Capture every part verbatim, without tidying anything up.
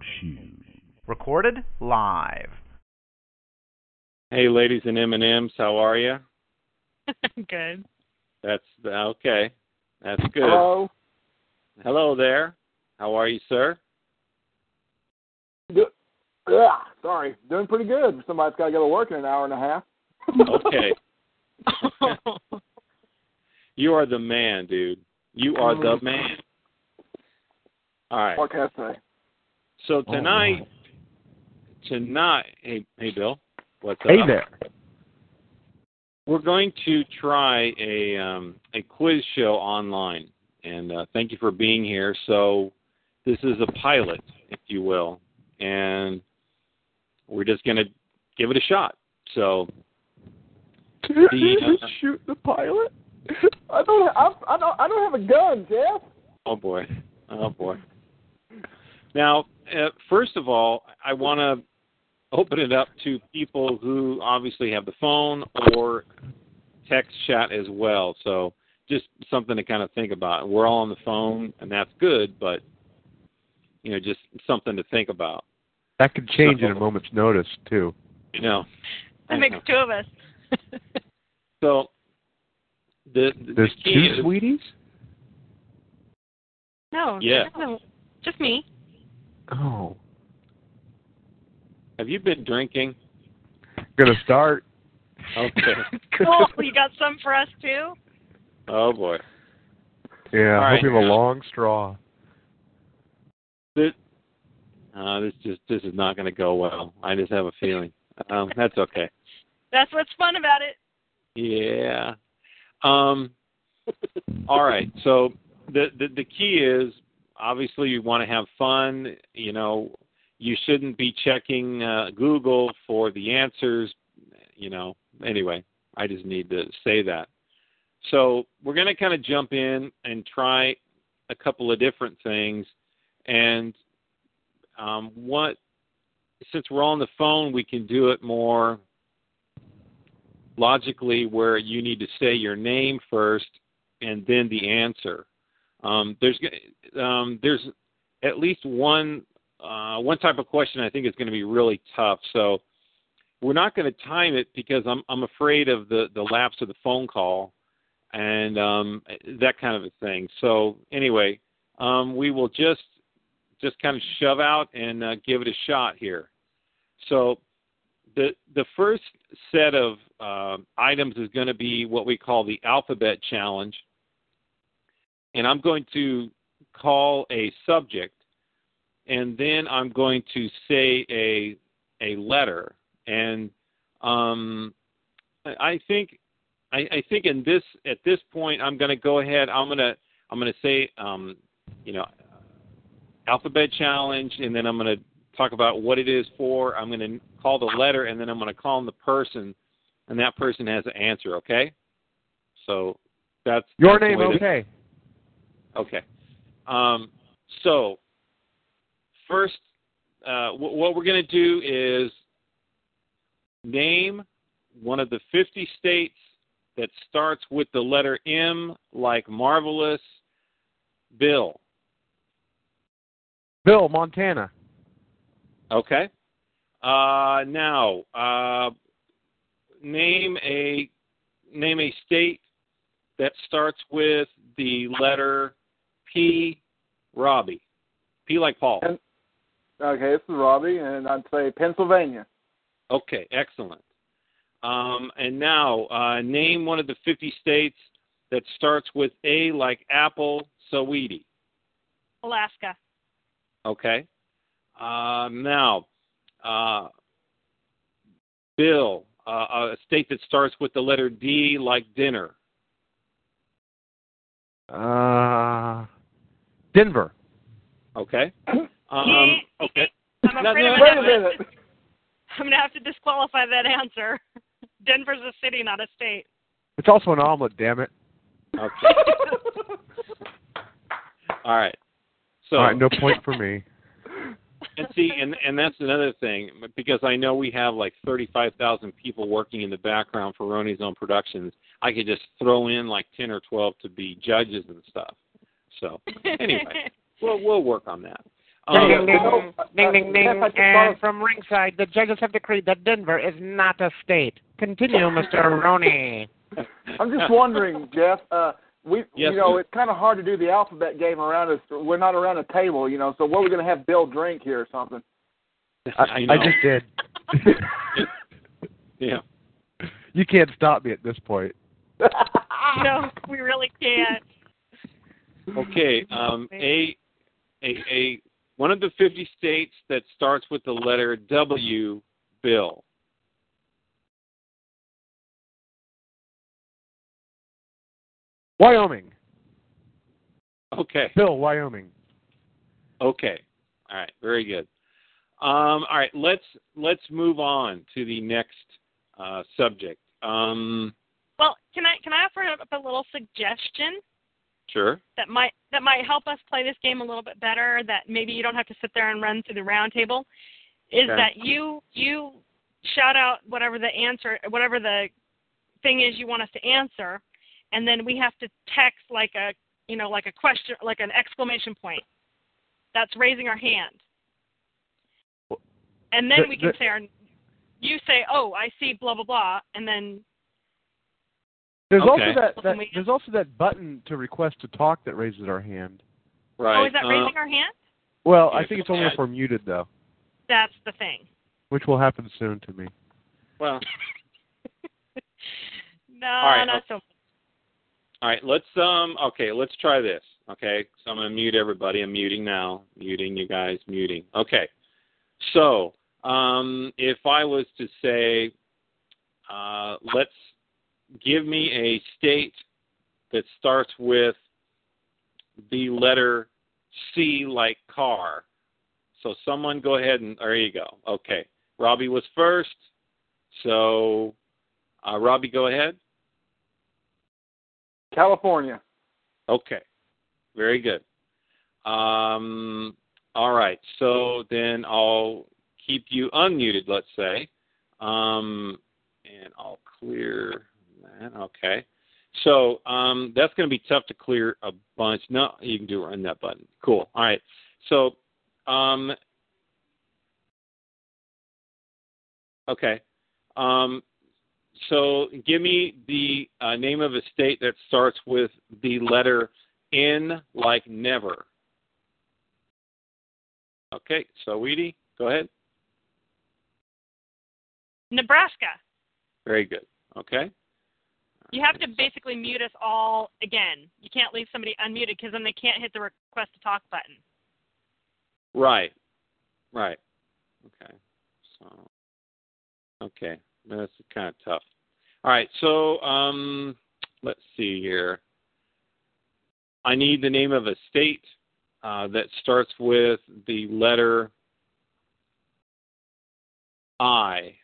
Shoes. Recorded live. Hey, ladies and M and M's, how are you? Good. That's okay. That's good. Hello. Hello there. How are you, sir? Good. Yeah, sorry. Doing pretty good. Somebody's got to go to work in an hour and a half. Okay. You are the man, dude. You are the man. All right. What can I say? So tonight, oh, wow. tonight, hey, hey, Bill. What's hey up? Hey there. We're going to try a um, a quiz show online, and uh, thank you for being here. So this is a pilot, if you will, and we're just going to give it a shot. So the, uh, shoot the pilot? I don't. I, I don't. I don't have a gun, Jeff. Oh boy. Oh boy. Now, uh, first of all, I want to open it up to people who obviously have the phone or text chat as well. So just something to kind of think about. We're all on the phone, and that's good, but, you know, just something to think about. That could change so, at a moment's notice, too. You know. That makes two of us. So the, the There's the key two is, sweeties? No. Yeah. No, just me. Oh. Have you been drinking? Gonna start. Okay. Cool. You got some for us, too? Oh, boy. Yeah, I hope you have a now, long straw. This, uh, this just this is not going to go well. I just have a feeling. Um, that's okay. That's what's fun about it. Yeah. Um. All right. So the, the the key is obviously you want to have fun. You know, you shouldn't be checking uh, Google for the answers. You know. Anyway, I just need to say that. So we're going to kind of jump in and try a couple of different things. And um, what, since we're on the phone, we can do it more logically, where you need to say your name first and then the answer. Um, there's um, there's at least one uh, one type of question I think is going to be really tough. So we're not going to time it because I'm I'm afraid of the, the lapse of the phone call and um, that kind of a thing. So anyway, um, we will just just kind of shove out and uh, give it a shot here. So the the first set of uh, items is going to be what we call the alphabet challenge, and I'm going to call a subject, and then I'm going to say a a letter. And um, I think I, I think in this at this point I'm going to go ahead. I'm going to I'm going to say um, you know alphabet challenge, and then I'm going to talk about what it is for. I'm going to call the letter, and then I'm going to call in the person, and that person has an answer. Okay. So that's your that's name. Okay. Okay. Um, so first, uh, w- what we're going to do is name one of the fifty states that starts with the letter M, like marvelous. Bill. Bill, Montana. Okay. Uh, now, uh, name a name a state that starts with the letter P. Robbie. P like Paul. Okay, this is Robbie, and I'd say Pennsylvania. Okay, excellent. Um, and now, uh, name one of the fifty states that starts with A like Apple, Saweetie. Alaska. Okay. Uh, now, uh, Bill, uh, a state that starts with the letter D like dinner. Uh, Denver. Okay. Um, okay. I'm afraid I'm Wait a gonna, minute. I'm gonna have to disqualify that answer. Denver's a city, not a state. It's also an omelet, damn it. Okay. All right. So, All right, no point for me. And see, and, and that's another thing, because I know we have like thirty-five thousand people working in the background for Ronnie's Own Productions. I could just throw in like ten or twelve to be judges and stuff. So, anyway, we'll, we'll work on that. Um, Ding, ding, so, uh, ding, ding, ding. Jeff, I just And thought- from ringside, the judges have decreed that Denver is not a state. Continue, Mister Roney. I'm just wondering, Jeff. Uh, we, Yes, you know, sir. it's kind of hard to do the alphabet game around us. We're not around a table, you know. So, what are we going to have Bill drink here or something? I, know. I just did. Yeah. You can't stop me at this point. No, we really can't. Okay. Um, a, a, a, one of the fifty states that starts with the letter W, Bill. Wyoming. Okay. Bill, Wyoming. Okay. All right. Very good. Um, all right. Let's let's move on to the next uh, subject. Um, Well, can I can I offer up a little suggestion sure. that might that might help us play this game a little bit better? That maybe you don't have to sit there and run through the round table. Is Okay. that you you shout out whatever the answer, whatever the thing is you want us to answer, and then we have to text like a you know like a question, like an exclamation point. That's raising our hand. And then The- we can the- say our, you say, oh, I see, blah, blah, blah, and then, There's Okay. also that, that Can we- there's also that button to request to talk that raises our hand. Right. oh, is that uh, raising our hand? Well, I Yes. think it's only if we're muted though, That's the thing. which will happen soon to me. Well. No, right, not okay. so All right, let's um okay, let's try this. Okay, so I'm gonna mute everybody. I'm muting now. Muting you guys, muting. Okay. So um if I was to say uh let's give me a state that starts with the letter C like car. So someone go ahead and there you go. Okay. Robbie was first. So uh, Robbie, go ahead. California. Okay, very good. Um, all right, so then I'll keep you unmuted, let's say, um, and I'll clear that. Okay, so um, that's going to be tough to clear a bunch. No, you can do it on that button. Cool. All right, so um, okay. Um, So give me the uh, name of a state that starts with the letter N like never. Okay, so Weedy, go ahead. Nebraska. Very good. Okay. You have to basically mute us all again. You can't leave somebody unmuted because then they can't hit the request to talk button. Right. Right. Okay. So. Okay. That's kind of tough. All right, so um, let's see here. I need the name of a state uh, that starts with the letter I.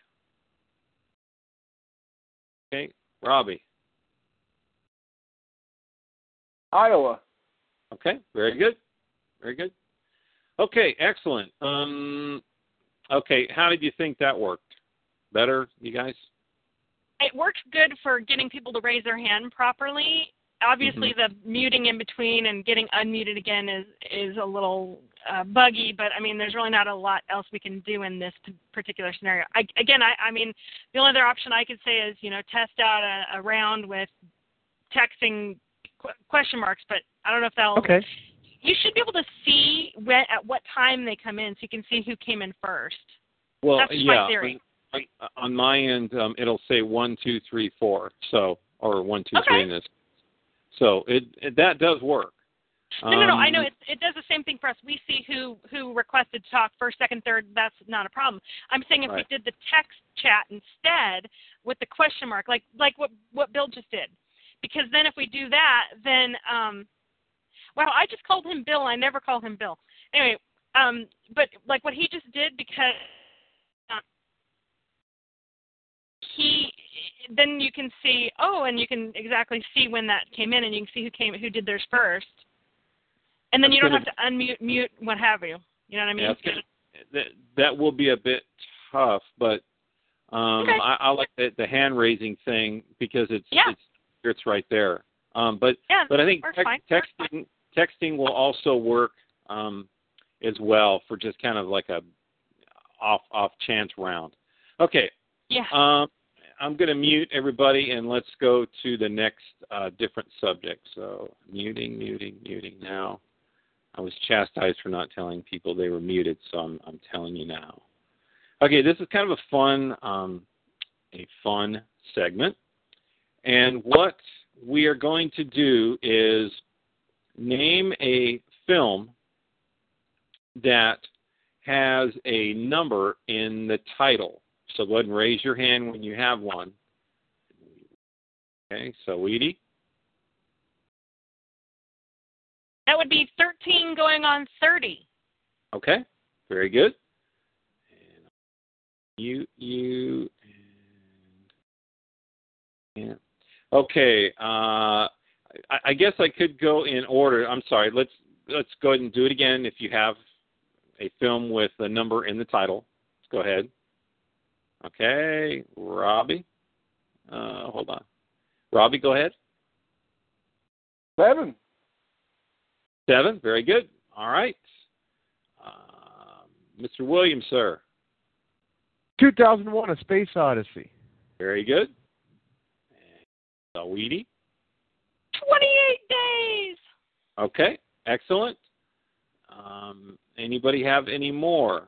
Okay, Robbie. Iowa. Okay, very good. Very good. Okay, excellent. Um, okay, how did you think that worked? Better, you guys? It works good for getting people to raise their hand properly. Obviously, Mm-hmm. the muting in between and getting unmuted again is is a little uh, buggy, but I mean, there's really not a lot else we can do in this particular scenario. I, again, I, I mean, the only other option I could say is, you know, test out a, a round with texting qu- question marks, but I don't know if that'll. Okay. You should be able to see when, at what time they come in, so you can see who came in first. Well, That's just yeah. my theory. On, on my end, um, it'll say one, two, three, four. So, or one, two, Okay. three in this. So it, it that does work. No, no, no. I Um, know it. It does the same thing for us. We see who who requested to talk first, second, third. That's not a problem. I'm saying if Right. we did the text chat instead with the question mark, like like what what Bill just did, because then if we do that, then um, wow, I just called him Bill. I never call him Bill. Anyway, um, but like what he just did, because um, he then you can see oh, and you can exactly see when that came in, and you can see who came who did theirs first. And then That's you don't gonna- have to unmute, mute, what have you. You know what I mean? Yeah, it's gonna, that, that will be a bit tough, but um, Okay. I, I like the, the hand raising thing because it's Yeah. it's it's right there. Um, but Yeah, but I think works tex- fine. texting texting will also work um, as well for just kind of like a off off chance round. Okay. Yeah. Um, I'm going to mute everybody, and let's go to the next uh, different subject. So muting, muting, muting now. I was chastised for not telling people they were muted, so I'm, I'm telling you now. Okay, this is kind of a fun, um, a fun segment, and what we are going to do is name a film that has a number in the title. So go ahead and raise your hand when you have one. Okay, so Edie? That would be thirteen going on thirty. Okay, very good. And you, you, and, and okay. Uh, I, I guess I could go in order. I'm sorry. Let's let's go ahead and do it again. If you have a film with a number in the title, let's go ahead. Okay, Robbie. Uh, hold on. Robbie, go ahead. Seven. Seven, very good. All right. Uh, Mister Williams, sir. two thousand one, A Space Odyssey. Very good. And Saweetie. twenty-eight days. Okay, excellent. Um, anybody have any more?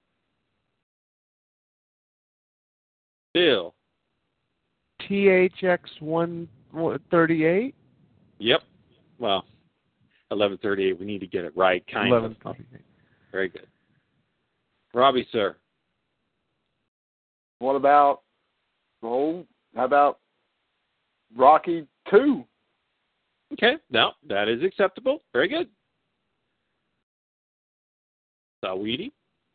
Bill. T H X one thirty-eight? Yep. Well, eleven thirty-eight. We need to get it right. Kind eleven of. thirty-eight. Very good. Robbie, sir. What about, oh, how about Rocky two? Okay. No, that is acceptable. Very good. Saweetie.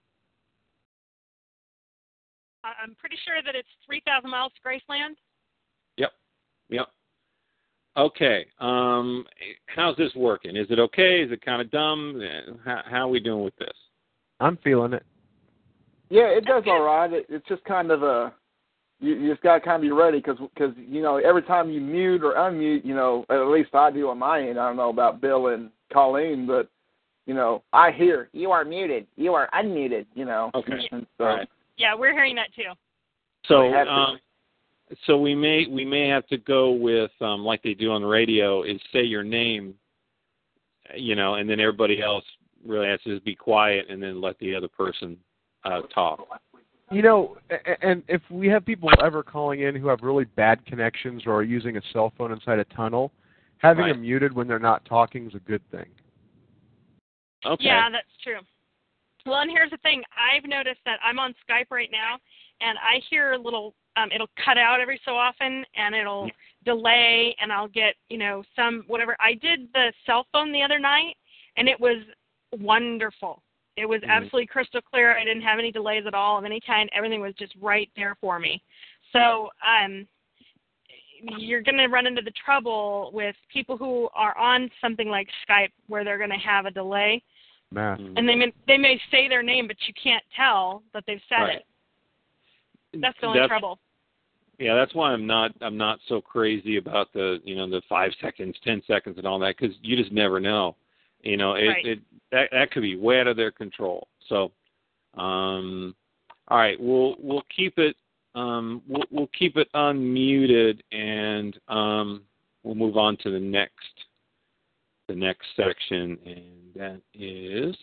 I'm pretty sure that it's three thousand miles to Graceland. Yep. Yep. Okay. Um, how's this working? Is it okay? Is it kind of dumb? How, how are we doing with this? I'm feeling it. Yeah, it does all right. It, it's just kind of a, you, you just got to kind of be ready because, you know, every time you mute or unmute, you know, at least I do on my end. I don't know about Bill and Colleen, but, you know, I hear, you are muted, you are unmuted, you know. Okay. And so, all right. Yeah, we're hearing that too. So, um, so we may we may have to go with um, like they do on the radio is say your name, you know, and then everybody else really has to just be quiet and then let the other person uh, talk. You know, and if we have people ever calling in who have really bad connections or are using a cell phone inside a tunnel, having Right. them muted when they're not talking is a good thing. Okay. Yeah, that's true. Well, and here's the thing. I've noticed that I'm on Skype right now, and I hear a little, um, it'll cut out every so often, and it'll delay, and I'll get, you know, some whatever. I did the cell phone the other night, and it was wonderful. It was Mhm. absolutely crystal clear. I didn't have any delays at all of any kind. Everything was just right there for me. So um, you're going to run into the trouble with people who are on something like Skype where they're going to have a delay. Math. Mhm. And they may, they may say their name, but you can't tell that they've said Right. it. That's the only That's- trouble. Yeah, that's why I'm not I'm not so crazy about the you know the five seconds, ten seconds, and all that because you just never know. You know, it, Right. it that that could be way out of their control. So, um, all right, we'll we'll keep it um we'll we'll keep it unmuted and um we'll move on to the next the next section, and that is.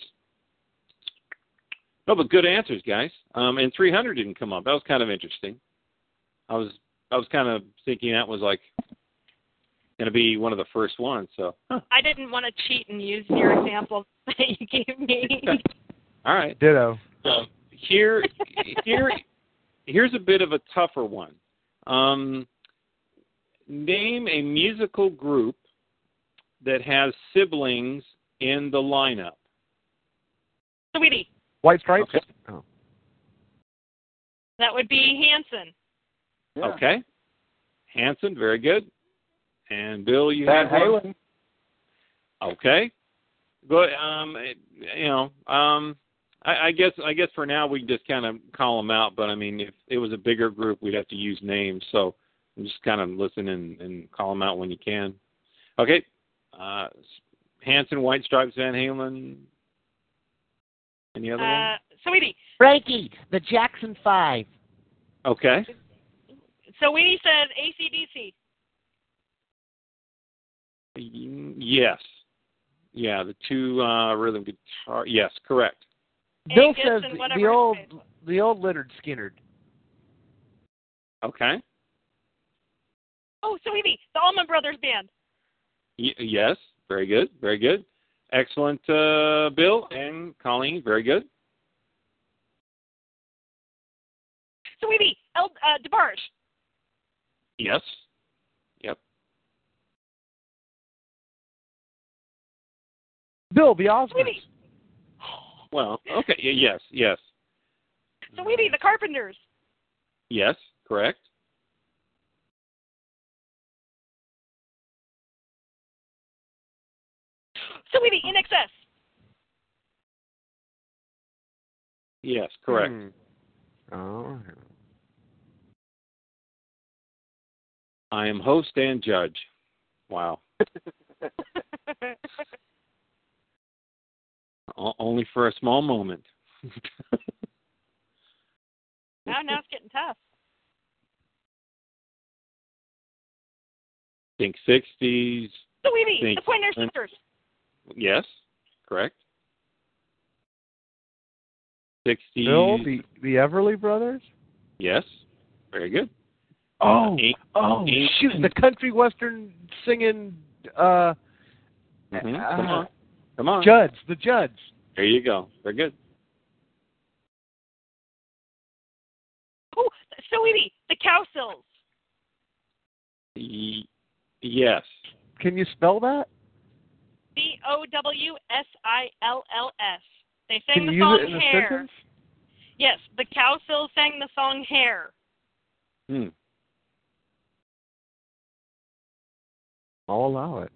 No, but good answers, guys. Um, and three hundred didn't come up. That was kind of interesting. I was I was kind of thinking that was like going to be one of the first ones. So huh. I didn't want to cheat and use your example that you gave me. All right. Ditto. So here here here's a bit of a tougher one. Um, name a musical group that has siblings in the lineup. Sweetie, White Stripes? Okay. Oh. that would be Hanson. yeah. Okay. Hanson, very good. And Bill, you Van have one? Halen. Okay. Good. Um, you know, um, I, I guess I guess for now we can just kind of call them out. But I mean, if it was a bigger group, we'd have to use names. So just kind of listen and, and call them out when you can. Okay. Uh, Hanson, White Stripes, Van Halen. Any other Uh, Sweetie. Frankie, the Jackson Five. one? Okay. Sweetie says A C D C. Y- Yes. Yeah, the two uh, rhythm guitar. Yes, correct. Bill Angus says and the, whatever the old his face was. the old Leonard Skinner. Okay. Oh, Sweetie, the Allman Brothers Band. Y- yes, very good, very good. Excellent, uh, Bill and Colleen, very good. Sweetie, El, uh, DeBarge. Yes. Yep. Bill, the Osmonds. Sweetie. Well, okay, y- yes, yes. Sweetie, the Carpenters. Yes, correct. Sweetie, In Excess. Yes, correct. Hmm. Oh. I am host and judge. Wow. O- only for a small moment. Now, now it's getting tough. Think sixties. Sweetie, Think- the Pointer Sisters. Yes, correct. sixties. Bill, the the Everly Brothers. Yes, very good. Oh, Eight- oh, eight- shoot! The country western singing uh, Mhm, uh, Come on. Come on. Judds, the Judds. There you go. Very good. Oh, Sweetie, the Cowsills. Y- yes. Can you spell that? C O W S I L L S. They sang Can the you song use it in a Hair. sentence? Yes, the Cowsills sang the song Hair. Hmm. I'll allow it.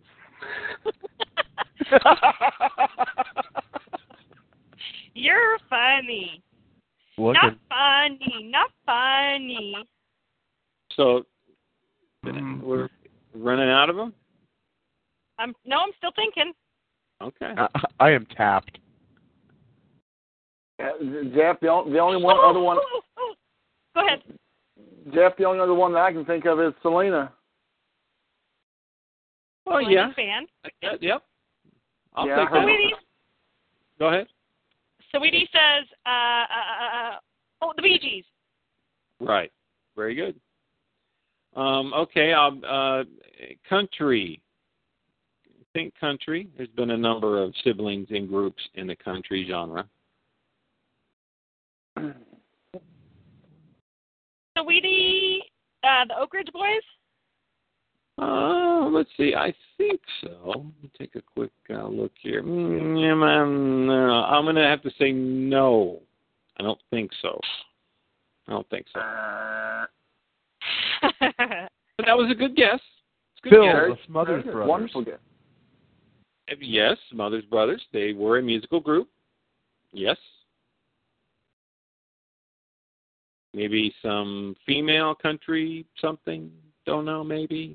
You're funny. Look Not at funny. Not funny. So Mm. we're running out of them? I'm no, I'm still thinking. Okay. I, I am tapped. Uh, Jeff, the, on, the only one Oh, other one, oh, oh, oh. Go ahead. Jeff, the only other one that I can think of is Selena. Oh, Selena's yeah. Band. Uh, Yep. I'll Yeah, I take heard that. Sweetie, Go ahead. Sweetie says, uh, uh, uh, oh, the Bee Gees. Right. Very good. Um, okay. Um, uh, country. Think country. There's been a number of siblings in groups in the country genre. Sweetie, uh, the Oak Ridge Boys. Uh, let's see. I think so. Let me take a quick uh, look here. Mm, yeah, man, uh, I'm going to have to say no. I don't think so. I don't think so. Uh, But that was a good guess. It's a good Bill, guess. the Smothers Very good. Brothers. Wonderful guess. Yes, Smothers Brothers. They were a musical group. Yes. Maybe some female country something. Don't know, maybe.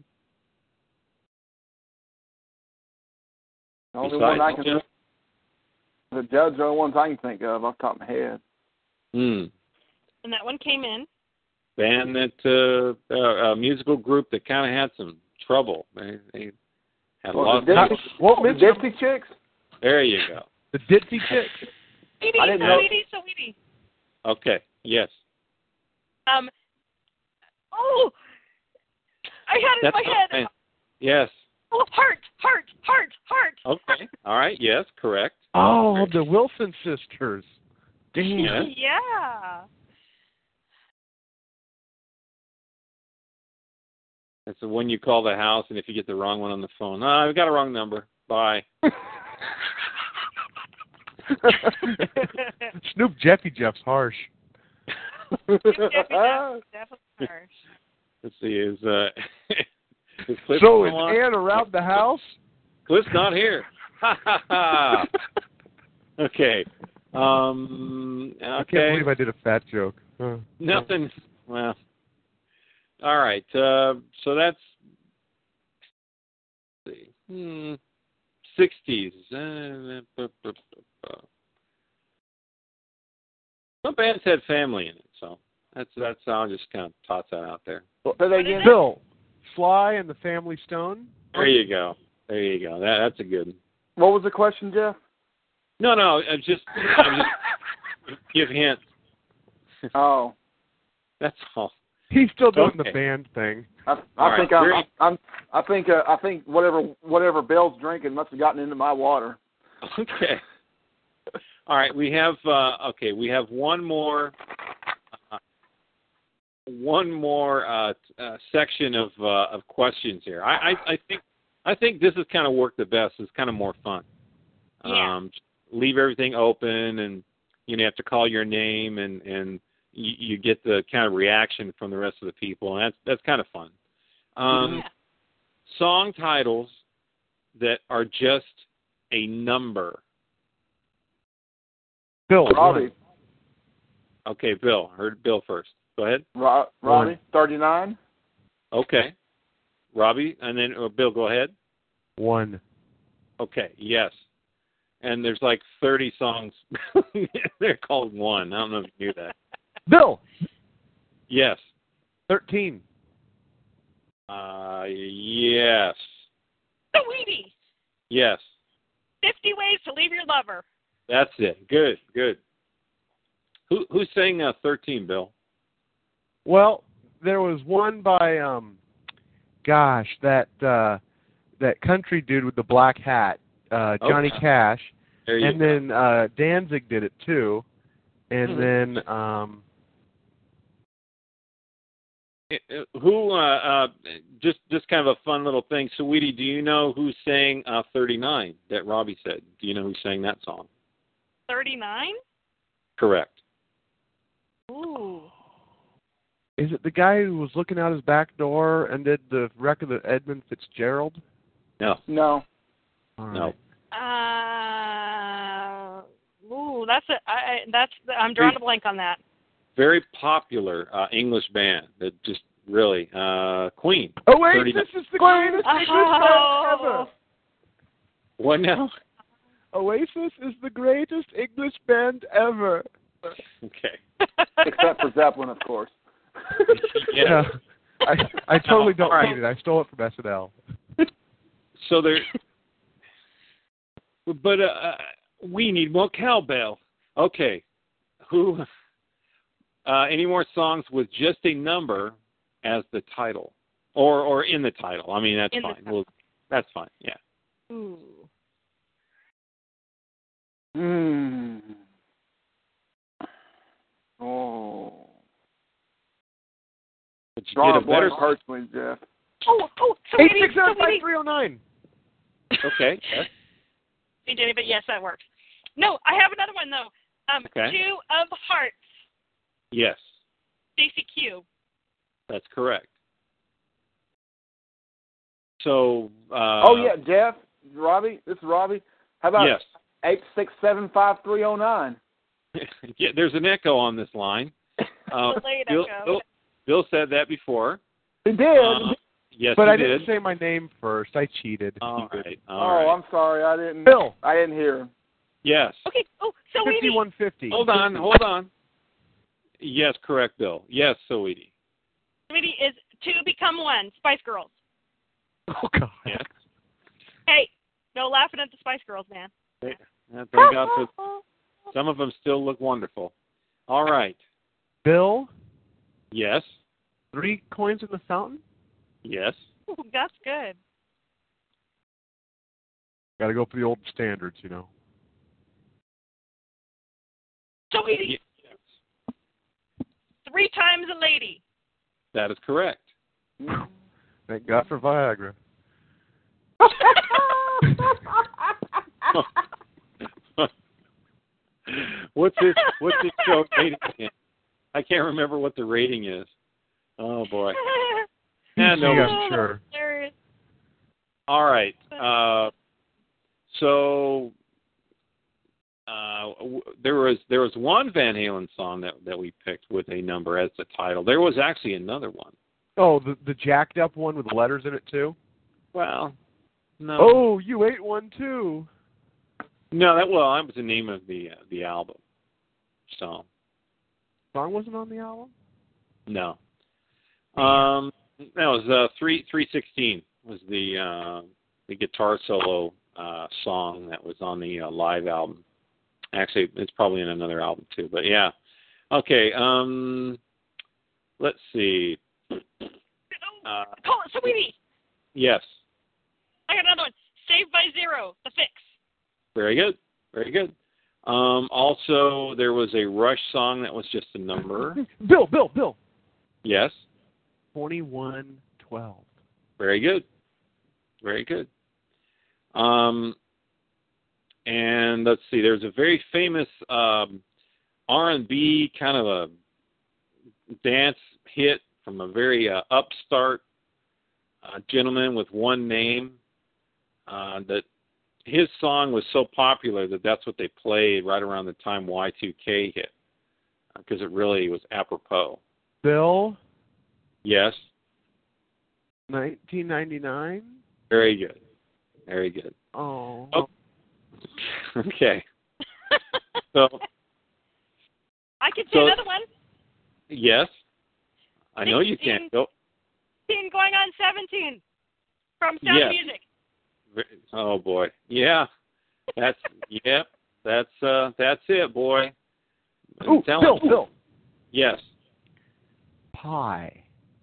The only Besides one I can Jeff? the Judds are the ones I can think of off the top of my head. Hmm. And that one came in. Band that, uh, uh, a musical group that kind of had some trouble. They, they had a Well, lot the of Dixie, What the mention? Dixie Chicks? There you go. The Ditzy Chicks. Sweetie, I didn't know- Sweetie, Sweetie. Okay. Yes. Um, oh, I had it That's in my head. fine. Yes. Oh, heart, heart, heart, heart. Okay. All right. Yes. Correct. Oh, the Wilson sisters. Damn. Yeah. Yeah. It's the one you call the house, and if you get the wrong one on the phone, oh, I've got a wrong number. Bye. Snoop Jeffy Jeff's harsh. Definitely, definitely harsh. Let's see. Is uh, is Cliff So is still on? Ann around the house? Cliff's not here. Ha ha ha. Okay. Um. Okay. I can't believe I did a fat joke. Huh. Nothing. Well. All right. Uh, so that's let's see. Hmm. Sixties. Uh, Some bands had family in it, so that's that's I'll just kind of toss that out there. Say that What is again. it? Bill, Sly and the Family Stone. There you go. There you go. That that's a good one. What was the question, Jeff? No, no, I'm just, I'm just give hints. Oh, That's all. He's still doing Okay. the band thing. I, All I right, think I'm, very- I'm. I think. Uh, I think whatever whatever Bill's drinking must have gotten into my water. Okay. All right, we have uh, okay. We have one more, uh, one more uh, uh, section of uh, of questions here. I, I, I think I think this has kind of worked the best. It's kind of more fun. Yeah. Um, leave everything open, and you know, you have to call your name, and and you, you get the kind of reaction from the rest of the people, and that's that's kind of fun. Um, Yeah. Song titles that are just a number. Bill, Robbie, one. Okay, Bill. Heard Bill first. Go ahead. Ro- Robbie, One. thirty-nine. Okay. Robbie, and then uh, Bill, go ahead. One. Okay, yes. And there's like thirty songs. They're called one. I don't know if you knew that. Bill, Yes. thirteen. Uh, yes. Sweetie, Yes. fifty ways to leave your lover. That's it. Good, good. Who who sang uh, thirteen, Bill? Well, there was one by um, gosh, that uh, that country dude with the black hat, uh, Johnny Okay. Cash, There you and go. then uh, Danzig did it too, and Hmm. then um, Uh, Who, uh, uh, just just kind of a fun little thing. Sweetie, do you know who sang uh, thirty-nine that Robbie said? Do you know who sang that song? Thirty-nine. Correct. Ooh. is it the guy who was looking out his back door and did the wreck of the Edmund Fitzgerald? No. No. All No. right. Uh. Ooh, that's a. I, that's. I'm drawing a blank on that. Very popular uh, English band that just really, uh, Queen. Oh wait, thirty-nine. this is the greatest English band ever. What now? Oasis is the greatest English band ever. Okay. Except for Zeppelin, of course. Yeah. I I totally don't All right. need it. I stole it from S N L. So there, but uh, we need more cowbell. Okay. Who? Uh, any more songs with just a number as the title, or or in the title? I mean, that's In the fine. title. Well, that's fine. Yeah. Ooh. Hmm. Oh. But you Drawing get a a better. blank personally, Jeff. Oh, oh, Eight sweetie, six seven five sweetie. three zero nine. Okay. Yes. See, Jenny, but yes, that works. No, I have another one though. Um, Okay. Two of Hearts, Yes, Stacy Q. that's correct. So. Uh, Oh yeah, Jeff, Robbie. This is Robbie. How about Yes. eight six seven five three zero nine? Yeah. There's an echo on this line. Uh, Delayed Bill, echo. Bill, Bill said that before. He did. Uh, yes, But he I did. didn't say my name first. I cheated. All right. All oh, right. I'm sorry. I didn't. Bill. I didn't hear. Yes. Okay. Oh, so we need. Fifty-one fifty. Hold on. Hold on. Yes, correct, Bill. Yes, Sweetie. Sweetie is Two Become One, Spice Girls. Oh God. Yes. Hey, no laughing at the Spice Girls, man. Yeah, thank God for some of them still look wonderful. All right. Bill, Yes. three coins in the fountain. Yes. Ooh, that's good. Got to go for the old standards, you know. Sweetie, Yes. Three Times a Lady. That is correct. Thank God for Viagra. what's this? What's this show rating again? I can't remember what the rating is. Oh boy. Yeah, no. Yeah, I'm sure. Hilarious. All right. Uh, so uh, w- there was there was one Van Halen song that that we picked with a number as the title. There was actually another one. Oh, the the jacked up one with letters in it too. Well, no. Oh, you ate one too. No, that well, that was the name of the uh, the album. So, Song wasn't on the album? No. Um, that was uh, three three sixteen was the uh, the guitar solo uh, song that was on the uh, live album. Actually, it's probably in another album too. But yeah. Okay. Um, let's see. Uh, Call it Sweetie. Yes. I got another one. Saved by Zero, The Fix. Very good. Very good. Um, also, there was a Rush song that was just a number. Bill, Bill, Bill. Yes. twenty-one twelve. Very good. Very good. Um, and let's see, there's a very famous um, R and B kind of a dance hit from a very uh, upstart uh, gentleman with one name uh, that his song was so popular that that's what they played right around the time Y two K hit because it really was apropos. Bill? Yes. nineteen ninety-nine? Very good. Very good. Oh. oh. Okay. So. I can say so, another one. Yes. I know you sixteen, can't. Go. sixteen going on seventeen from Sound Yes. of Music. Oh boy. Yeah. That's yep. That's uh that's it, boy. I'm Ooh, telling Bill, you. Bill. Yes. Pie.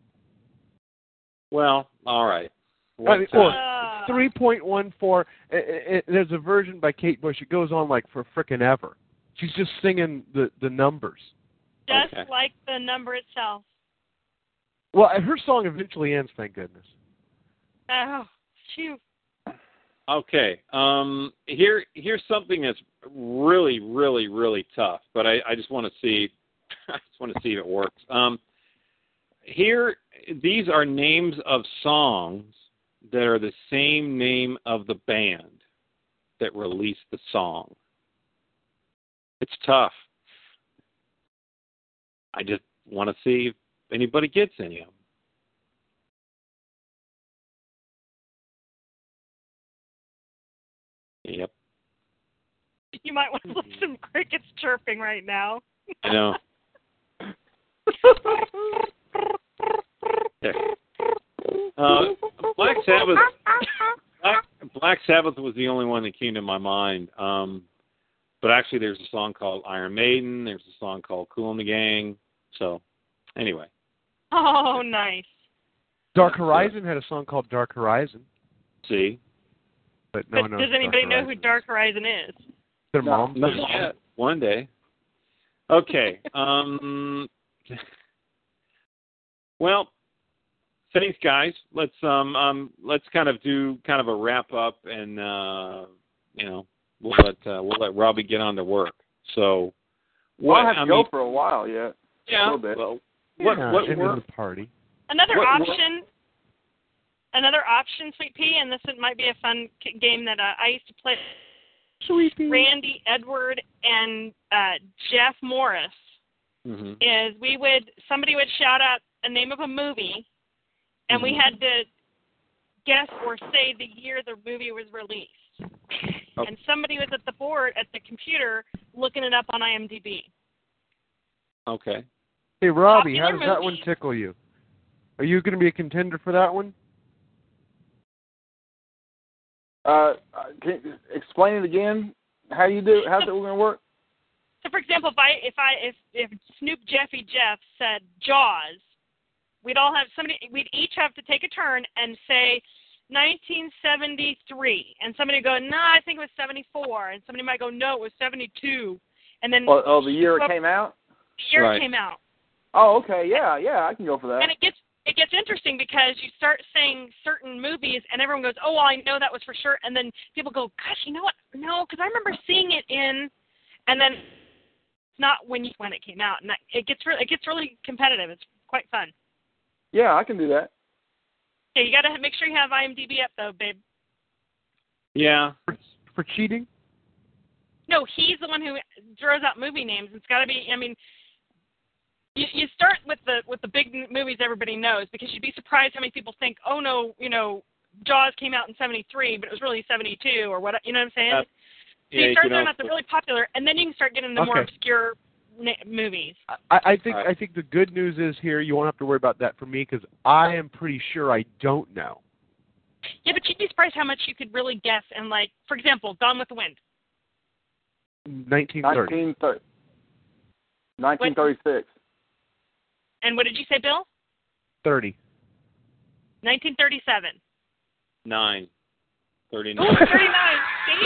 Well, all right. I What, mean, uh, or Uh, three point one four. It, it, there's a version by Kate Bush. It goes on like for frickin' ever. She's just singing the, the numbers. just okay. like the number itself. Well, her song eventually ends, thank goodness. Oh, phew. Okay. Um here here's something that's really, really, really tough, but I, I just want to see I just want to see if it works. Um here these are names of songs that are the same name of the band that released the song. It's tough. I just want to see if anybody gets any of them. Yep. You might want to listen to some crickets chirping right now. I know. Okay. Uh, Black Sabbath. Black, Black Sabbath was the only one that came to my mind. Um, but actually, there's a song called Iron Maiden. There's a song called Kool and the Gang. So, anyway. Oh, nice. Dark Horizon had a song called Dark Horizon. See. But no but one knows does who anybody Dark know who Horizon Dark Horizon is? is. Their No. mom. Not yet. One day. Okay. Um. Well, thanks, guys. Let's um um let's kind of do kind of a wrap up, and uh, you know we'll let uh, we'll let Robbie get on to work. So, Well, I have I to go mean, for a while yet. yeah. a little bit. Well, what Yeah, what end work? of the party. Another What- what- option, another option, Sweet Pea, and this might be a fun k- game that uh, I used to play. Sweet Pea. Randy, Edward, and uh, Jeff Morris Mm-hmm. is we would somebody would shout out a name of a movie, and we Mhm. had to guess or say the year the movie was released. Oh. And somebody was at the board at the computer looking it up on I M D B. Okay. Hey, Robbie, how Popular does that one movie. tickle you? Are you going to be a contender for that one? Uh, can you explain it again? How you do? How's it going to work? So, for example, if I if I if if Snoop Jeffy Jeff said Jaws, we'd all have somebody. We'd each have to take a turn and say nineteen seventy-three, and somebody would go, no, I think it was seventy-four, and somebody might go, no, it was seventy-two, and then Oh, oh the year it came out? the year Right. it came out. Oh, okay. Yeah, yeah, I can go for that. And it gets it gets interesting because you start saying certain movies, and everyone goes, "Oh, well, I know that was for sure." And then people go, "Gosh, you know what? No, because I remember seeing it in," and then it's not when you, when it came out, and that, it gets really it gets really competitive. It's quite fun. Yeah, I can do that. Okay, you got to make sure you have I M D B up though, babe. Yeah. For, for cheating? No, he's the one who throws out movie names. It's got to be. I mean. You, you start with the with the big movies everybody knows, because you'd be surprised how many people think, oh no, you know, Jaws came out in seventy-three, but it was really seventy-two or what, you know what I'm saying? Uh, so yeah, you you start can doing out also- the really popular, and then you can start getting the more Okay. obscure na- movies. I, I think Right. I think the good news is here you won't have to worry about that for me because I am pretty sure I don't know. Yeah, but you'd be surprised how much you could really guess. And like, for example, Gone with the Wind. nineteen thirty. nineteen thirty. nineteen thirty-six. And what did you say, Bill? thirty. nineteen thirty-seven. Nine. Ooh, Thirty-nine. thirty-nine. See?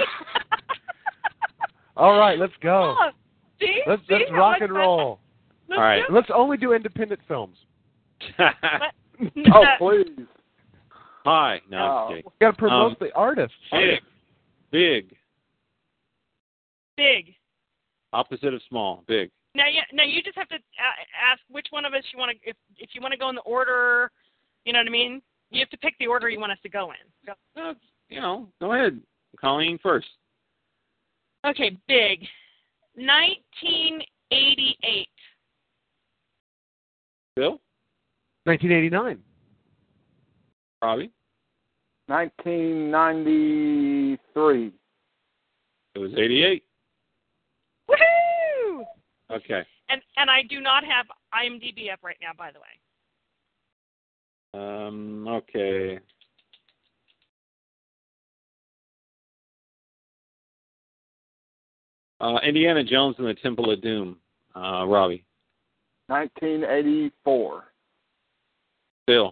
All right, let's go. Oh, see? Let's See let's how rock much and fun- roll. Let's All right. do Let's only do independent films. it. Oh, please. Hi. No, I'm Oh. kidding. We got to promote Um, the artists. Big. Big. Big. Opposite of small. Big. Now, yeah, now you just have to a- ask which one of us you want to. If if you want to go in the order, you know what I mean. You have to pick the order you want us to go in. Uh, you know, go ahead. Colleen first. Okay, big. nineteen eighty-eight. Bill? nineteen eighty-nine. Robbie? nineteen ninety-three. It was eighty-eight. Woohoo! Okay. And and I do not have IMDb up right now, by the way. Um, okay. Uh, Indiana Jones and the Temple of Doom. Uh, Robbie. nineteen eighty-four. Bill.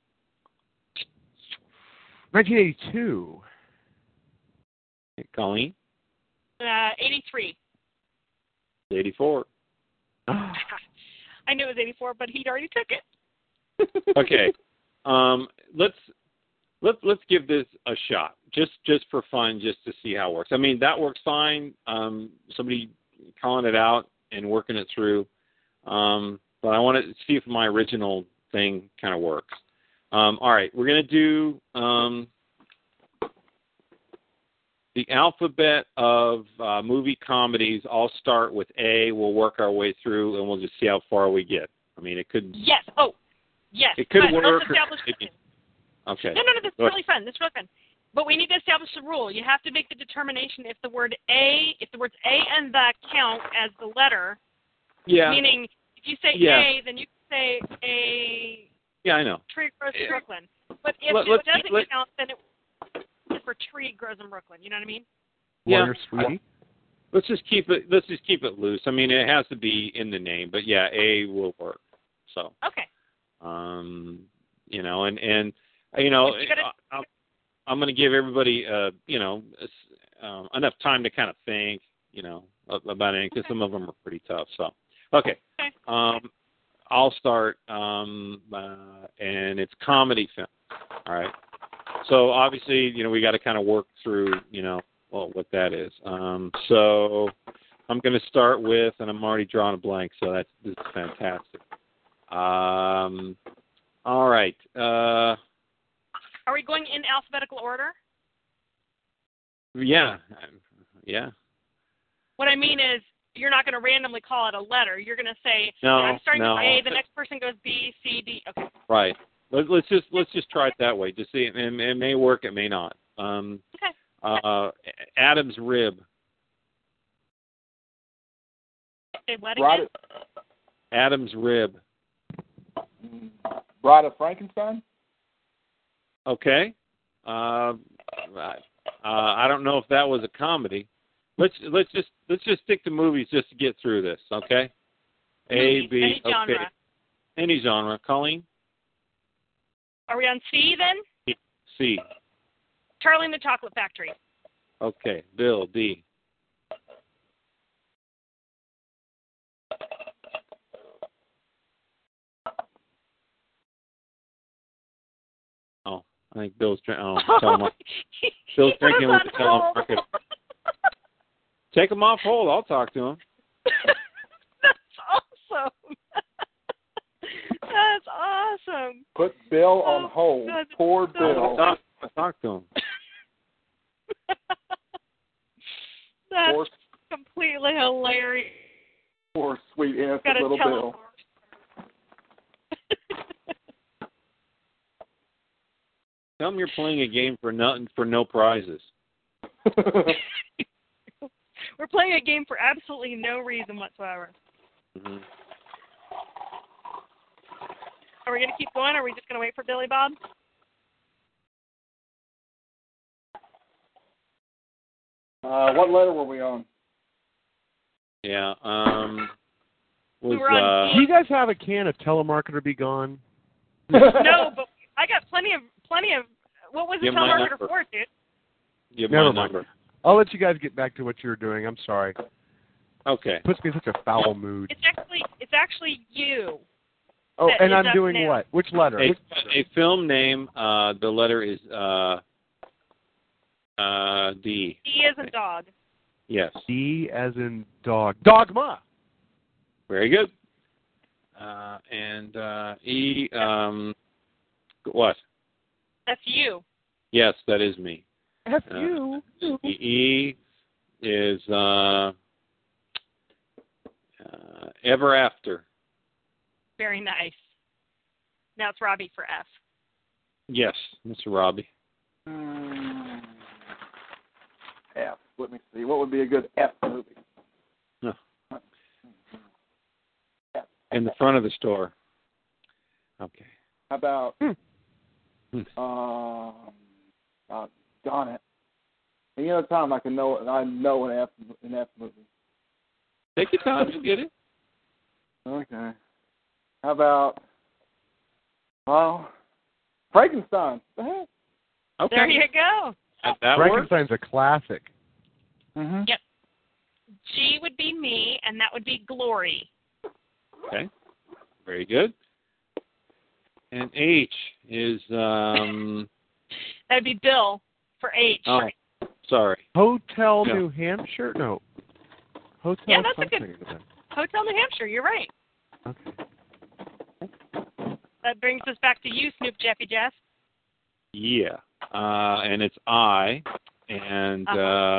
nineteen eighty-two. Colleen. Uh, eighty-three. eighty-four. I knew it was eighty-four, but he'd already took it. Okay. Um, let's let's let's give this a shot, just just for fun, just to see how it works. I mean, that works fine. Um, somebody calling it out and working it through, um, but I want to see if my original thing kind of works. Um, all right, we're gonna do um, the alphabet of uh, movie comedies. I'll start with A. We'll work our way through, and we'll just see how far we get. I mean, it could. Yes. Oh, yes. It could but work. Let's establish Or, something. okay. No, no, no. This is Go really fun. This is really fun. But we need to establish a rule. You have to make the determination if the word A, if the words A and the count as the letter. Yeah. Meaning, if you say Yeah. A, then you can say a Yeah, I know. tree grows in Yeah. Brooklyn. But if Let- it let's doesn't keep- let- count, then it for tree grows in Brooklyn. You know what I mean? Yeah. Lawyer Sweetie. Let's just keep it. Let's just keep it loose. I mean, it has to be in the name, but yeah, A will work. So, Okay. um, you know, and and you know, You gotta- I, I'm, I'm going to give everybody, uh, you know, um, enough time to kind of think, you know, about it because Okay. some of them are pretty tough. So, okay. Okay. Um, I'll start, um, uh, and it's comedy film. All right. So obviously, you know, we got to kind of work through, you know, well, what that is. Um, so I'm going to start with, and I'm already drawing a blank, so that's this is fantastic. Um, all right. Uh, Are we going in alphabetical order? yeah, yeah. What I mean is, you're not going to randomly call it a letter. You're going to say, No, I'm starting no. with A, the next person goes B, C, D. Okay. Right. Let, let's just let's just try it that way. Just see, it, it, it may work, it may not. Um, Okay. uh, Adam's rib. Say what Bride again? of, Adam's rib. Bride of Frankenstein? Okay. Uh, uh, I don't know if that was a comedy. Let's let's just let's just stick to movies just to get through this, okay? A, Movies, B, any okay. genre. Any genre. Colleen? Are we on C then? C. Charlie and the Chocolate Factory. Okay. Bill, D. Oh, I think Bill's drinking. Oh, tele- He- Bill's he put us drinking with on the hold. telemarketer. Take him off hold. I'll talk to him. That's awesome. That's awesome. Put Bill Oh, on hold. God. Poor So- I'll Bill. talk, I'll talk to him. That's Poor, completely hilarious. poor sweet innocent Got to little tell Bill. Tell him you're playing a game for nothing for no prizes. We're playing a game for absolutely no reason whatsoever. Mm-hmm. Are we going to keep going, or are we just going to wait for Billy Bob? Uh, what letter were we on? Yeah. Um. Was, We were on uh, Do you guys have a can of Telemarketer Be Gone? No, but I got plenty of plenty of. What was the Give my telemarketer number. for, dude? Give Never my mind. number. I'll let you guys get back to what you were doing. I'm sorry. Okay. Puts me in such a foul mood. It's actually it's actually you. Oh, that and is I'm up doing now. what? Which letter? A, Which a film name. Uh, the letter is uh, uh, D. D is a dog. Yes. D as in dog. Dogma. Very good. Uh, and uh, E. Um, what? That's you. Yes, that is me. F Uh, you. E E is uh, uh, Ever After. Very nice. Now it's Robbie for F. Yes, Mister Robbie. Hmm. F. Let me see. What would be a good F movie? No. In the front of the store. Okay. How about, Hmm. um, uh, darn it. Any other time I can know, I know an F, an F movie. Take your time. You'll get it. Okay. How about, well, Frankenstein. The heck? Okay. There you go. That, that works. Frankenstein's a classic. Mm-hmm. Yep. G would be me, and that would be Glory. Okay. Very good. And H is um. That would be Bill for H. Oh, sorry. Hotel Yeah. New Hampshire? No. Hotel Yeah, that's a something. good- isn't it? Hotel New Hampshire. You're right. Okay. That brings us back to you, Snoop Jeffy Jeff. Yeah. Uh, and it's I. And uh,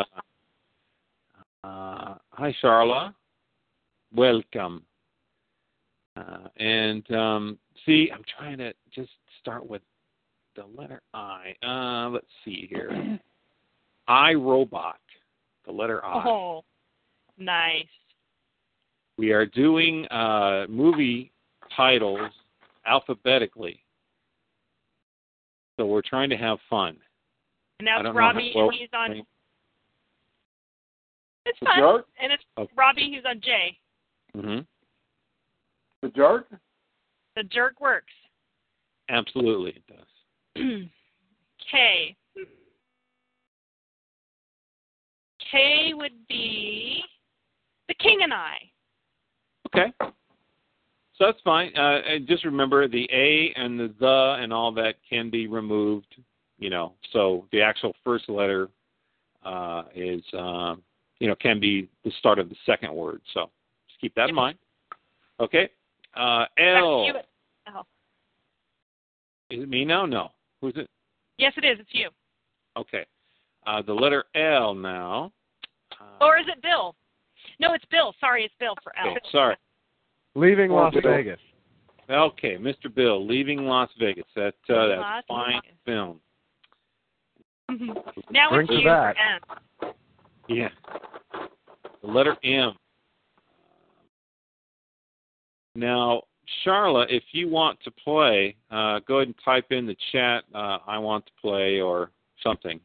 uh, hi, Charla. Welcome. Uh, and um, see, I'm trying to just start with the letter I. Uh, let's see here. I Robot. The letter I. Oh, nice. We are doing uh, movie titles alphabetically. So we're trying to have fun. And now I it's don't know Robbie, how well- and he's on. It's The fun. Jerk? And it's Okay. Robbie, who's on J. Mm-hmm. The Jerk? The Jerk works. Absolutely, it does. K. K would be The King and I. Okay. So that's fine. Uh, and just remember the A and the the and all that can be removed, you know. So the actual first letter uh, is, um, you know, can be the start of the second word. So just keep that in mind. Okay. Uh, L. Back to you. L. Is it me now? No. Who's it? Yes, it is. It's you. Okay. Uh, the letter L now. Uh, Or is it Bill? No, it's Bill. Sorry, it's Bill for L. okay, sorry. Leaving Or Las Bill. Vegas. Okay, Mister Bill, Leaving Las Vegas. That uh, that's Las a fine Vegas. film. Now Drink it's to you that. for M. Yeah. The letter M. Now, Charla, if you want to play, uh, go ahead and type in the chat, uh, I want to play or something.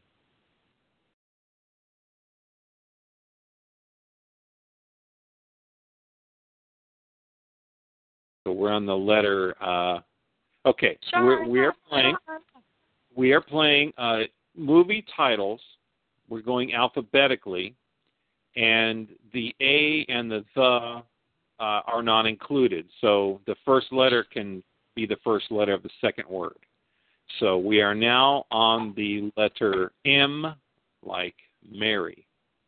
So we're on the letter. Uh, okay, we're we're playing. We are playing uh, movie titles. We're going alphabetically, and the A and the the uh, are not included. So the first letter can be the first letter of the second word. So we are now on the letter M, like Mary.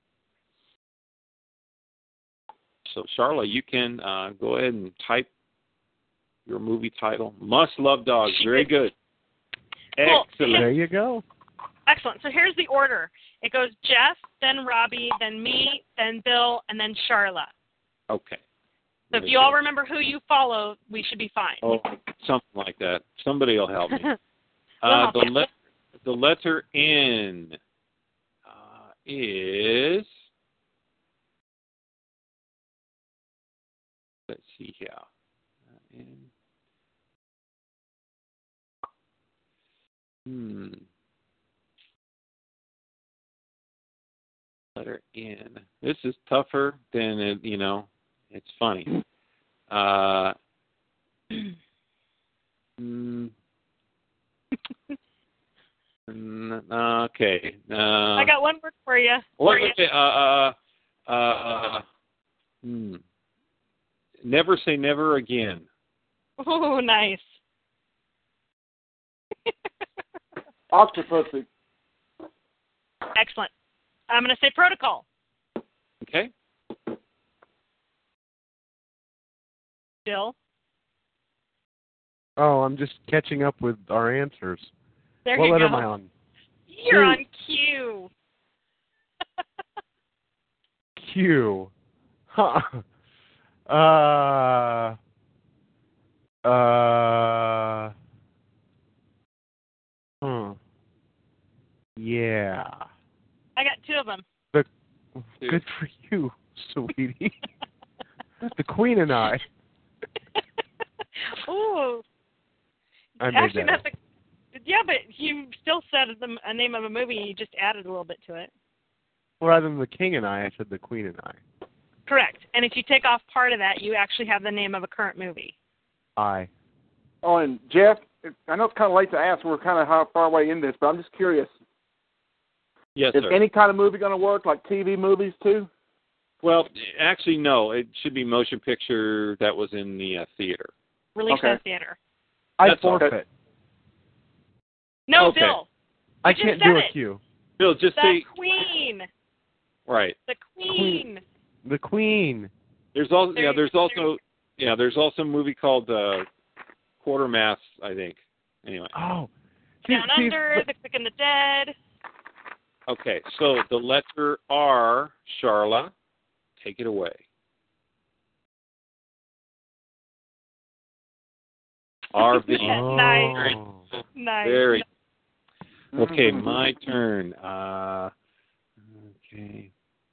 So Charla, you can uh, go ahead and type your movie title. Must Love Dogs. Very good. Cool. Excellent. There you go. Excellent. So here's the order. It goes Jeff, then Robbie, then me, then Bill, and then Charla. Okay. So if you all remember who you follow, we should be fine. Oh, something like that. Somebody will help me. We'll Uh, help the, you. le- the letter N uh, is let's see here. And, hmm. Letter N. This is tougher than it, you know. It's funny. Uh, mm, okay. Uh, I got one word for you. What? For you. Okay, uh, uh, uh, hmm. Never say never again. Oh, nice. Octopussy. Excellent. I'm going to say protocol. Okay. Bill. Oh, I'm just catching up with our answers. There what you letter go. am I on? You're Q. on Q. Q. Huh. Uh. Uh. Huh. Yeah. I got two of them. The, good for you, sweetie. The Queen and I. Ooh. I made Actually, that that's a, yeah, but you still said the a name of a movie. You just added a little bit to it. Rather than the King and I, I said the Queen and I. Correct. And if you take off part of that, you actually have the name of a current movie. I. Oh, and Jeff, I know it's kind of late to ask. We're kind of how far away in this, but I'm just curious. Yes, Is sir. any kind of movie going to work, like T V movies too? Well, actually, no. It should be motion picture that was in the uh, theater. Released Okay. in the theater. I That's all. forfeit. No, Okay. Bill. I You just can't said do it. a Q. Bill, just The say Queen. right. The Queen. The Queen. There's also There yeah. you- There's there also yeah. There's also a movie called uh, Quartermass, I think. Anyway. Oh. See, Down see, Under, but- The Quick and the Dead. Okay, so the letter R, Charla, take it away. R V. Oh. Nice. Nice. Very. Okay, Mhm. my turn. Uh, okay.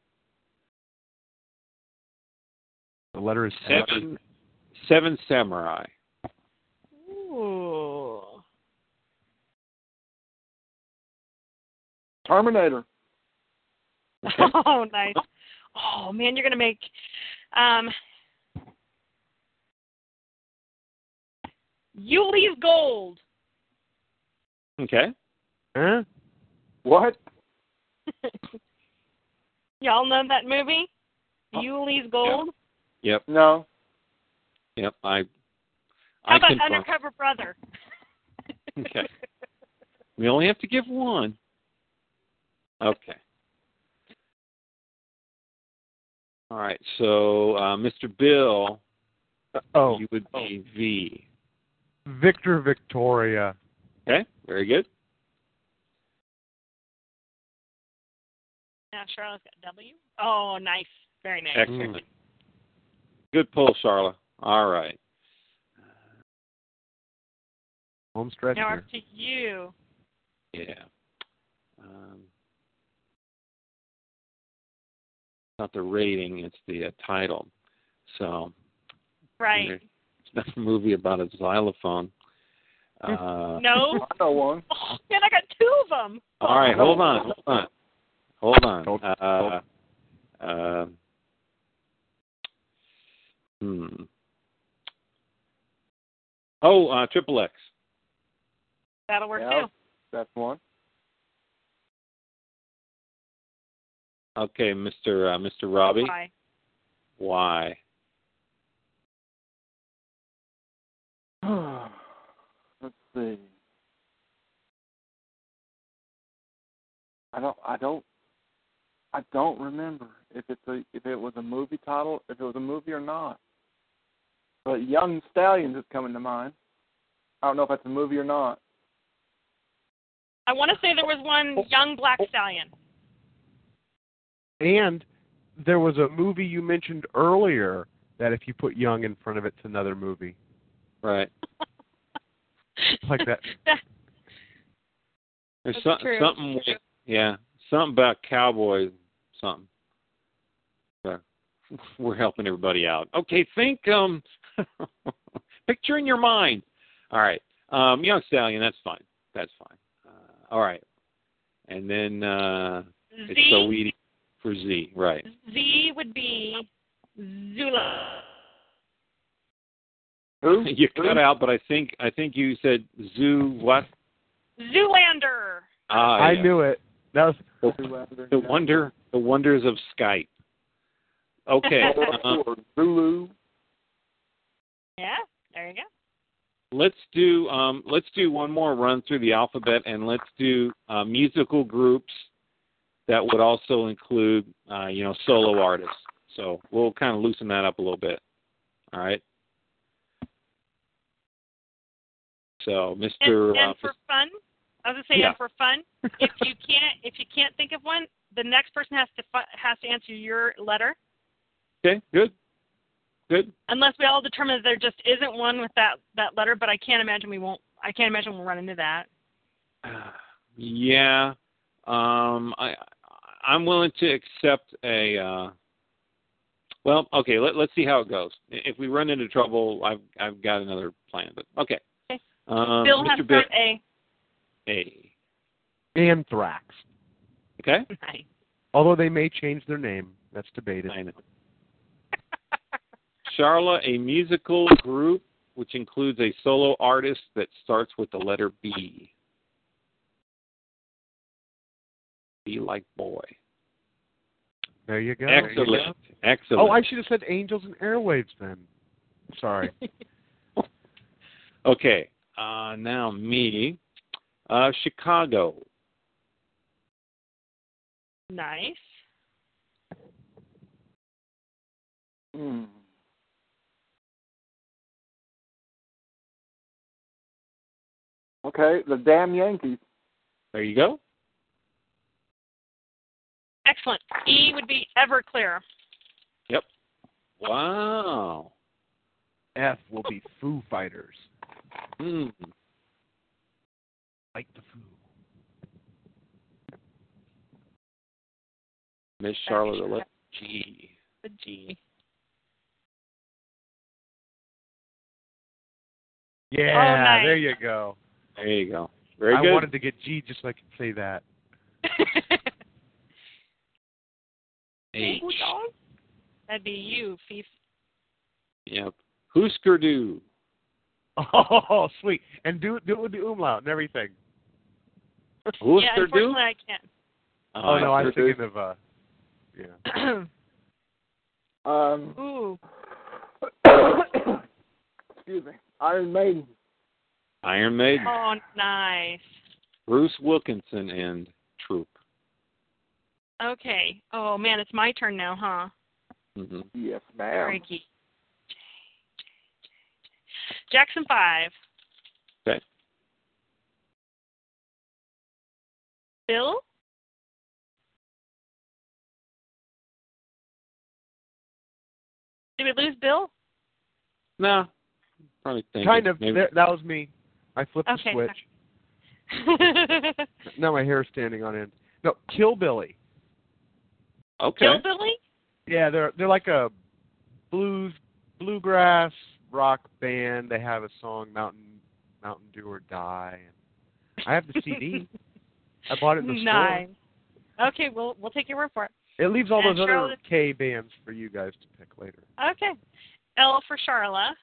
The letter is Seven. Seven Samurai. Ooh. Terminator. Oh, nice. Oh, man, you're going to make... Um, Yuli's Gold. Okay. Huh? What? Y'all know that movie? Yuli's Gold? Yep. No. Yep. I. How I about confirm. Undercover Brother? Okay. We only have to give one. Okay. All right. So, uh, Mister Bill, Oh. you would be V. Victor Victoria. Okay. Very good. Now Charlotte's got W. Oh, nice. Very nice. Excellent. Good pull, Charlotte. All right. Home stretch Now here. up to you. Yeah. Um, not the rating, it's the uh, title. So, Right. it's not a movie about a xylophone. Uh, No? I know one. Oh, man, I got two of them. all right, hold on, hold on. Hold on. Hold- Uh, uh, hmm. Oh, uh, Triple X. That'll work Yeah. too. That's one. Okay, Mister Uh, Mister Robbie. Why? Why? Let's see. I don't. I don't. I don't remember if it's a if it was a movie title, if it was a movie or not. But Young Stallions is coming to mind. I don't know if that's a movie or not. I want to say there was one Young Black Stallion. And there was a movie you mentioned earlier that if you put young in front of it, it's another movie. Right. Like that. There's That's some, true. something with, yeah, something about cowboys, something. Yeah. we're helping everybody out. Okay, think, um, picture in your mind. All right. Um, young stallion, that's fine. That's fine. Uh, all right. And then uh, Z, it's so easy for Z, right. Z would be Zula. Who? You cut out, but I think I think you said zoo what? Zoolander. Ah, I yeah. knew it. That was The, the wonder, the wonders of Skype. Okay, uh, Zulu. Yeah, there you go. let's do um, let's do one more run through the alphabet, and let's do uh, musical groups that would also include uh, you know solo artists. So we'll kind of loosen that up a little bit. All right. So, Mister And, and uh, for fun, I was gonna say, Yeah. and for fun, if you can't if you can't think of one, the next person has to fu- has to answer your letter, okay, good, good. unless we all determine that there just isn't one with that, that letter. But I can't imagine we won't. I can't imagine we'll run into that. Yeah, um, I I'm willing to accept a. Uh, well, okay, let, let's see how it goes. If we run into trouble, I've I've got another plan. But okay, Okay. um, Bill has Mister to Bill, start A. A. Anthrax. Okay, Nice. Although they may change their name. That's debated. I know. Charla, a musical group which includes a solo artist that starts with the letter B. B like boy. There you go. Excellent. Excellent. Oh, I should have said Angels and Airwaves then. Sorry. Okay. Uh, now me. Uh, Chicago. Nice. Hmm. Okay, the damn Yankees. There you go. Excellent. E would be Everclear. Yep. Wow. F will be Foo Fighters. Hmm. Like the Foo. Miss Charlotte, the letter G. The G. Yeah, Oh, nice. there you go. There you go. Very I good. wanted to get G just so I could say that. H. That'd be you, Fief. Yep. Husker Du. Oh, sweet. And do, do it with the umlaut and everything. Yeah, Husker Du? unfortunately I can't. Oh, no, I'm Husker Du. thinking of, uh, yeah. Um, Ooh. excuse me. Iron Maiden. Iron Maiden. Oh, nice. Bruce Wilkinson and Troop. Okay. Oh, man, it's my turn now, huh? Mm-hmm. Yes, ma'am. Crikey. Jackson five. Okay. Bill? Did we lose Bill? No. Probably thinking. Kind of. Maybe. There, that was me. I flipped Okay. the switch. Now my hair's standing on end. No, Kill Billy. Okay. Hillbilly? Yeah, they're they're like a blues bluegrass rock band. They have a song Mountain Mountain Dew or Die. And I have the C D. I bought it in the Nice. Okay, we'll we'll take your word for it. store. It leaves all And those other Charlotte- K bands for you guys to pick later. Okay. L for Charla.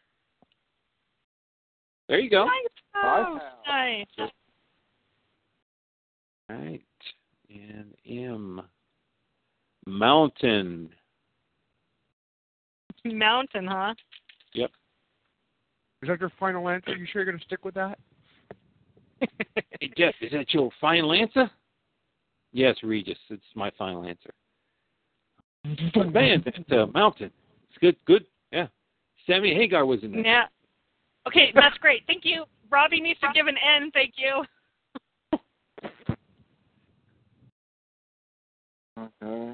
There you go. Nice. Oh, Five. nice. Right. And M. Mountain. Mountain, huh? Yep. Is that your final answer? You sure you're going to stick with that? Hey, Jeff, is that your final answer? Yes, Regis. It's my final answer. Man, that uh, Mountain. It's good. Good. Yeah. Sammy Hagar was in there. Yeah. Okay, that's great. Thank you. Robbie needs to give an N. Thank you. Okay.